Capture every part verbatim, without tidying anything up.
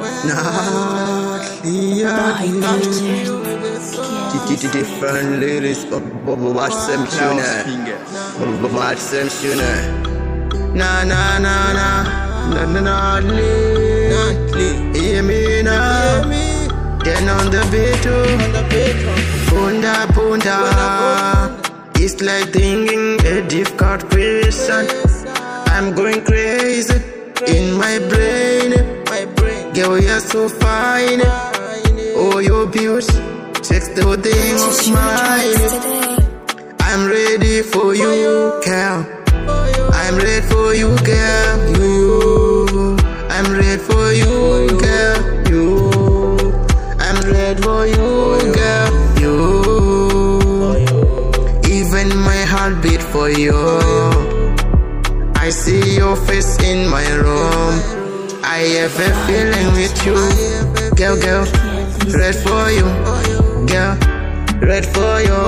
Not the different lyrics, but watch them tune. Watch them tune. Na na na na na na na hear me now. Then on the beat, Bunda Bunda. It's like thinking a difficult question. I'm going crazy in my brain. Girl, you're so fine. Oh, your beauty takes the thing of mine. I'm ready for you, girl. I'm ready for you, girl. You. I'm ready for you, girl. You. I'm ready for you, girl. You. Even my heart beat for you. I see your face in my room. I have a feeling with you, girl, girl. Red for you, girl. Red for you.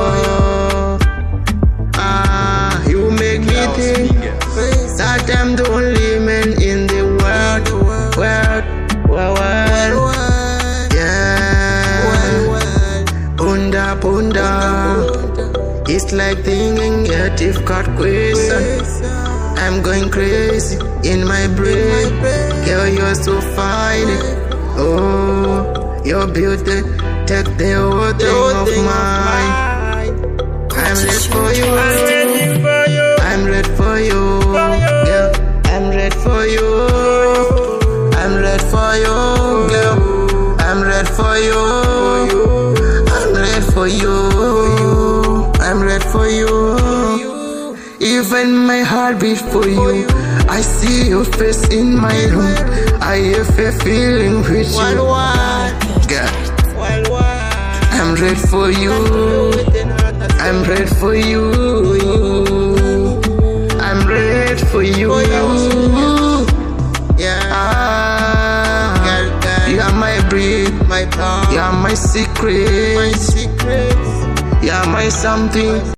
Ah, you make me think that I'm the only man in the world, world, world, world. Yeah. Bunda, bunda. It's like thinking a difficult question. I'm going crazy in my brain. Girl, you're so fine. Oh, your beauty take the whole thing of mine. I'm ready for you. I'm ready for you. Girl, I'm ready for you. I'm ready for you. Girl, I'm ready for you. I'm ready for you. I'm ready for you. Even my heart beats for you. I see your face in my room. I have a feeling with you. Girl, I'm ready for you. I'm ready for you. I'm ready for you. Yeah. Ah, you are my breed, my you are my secret. You are my something.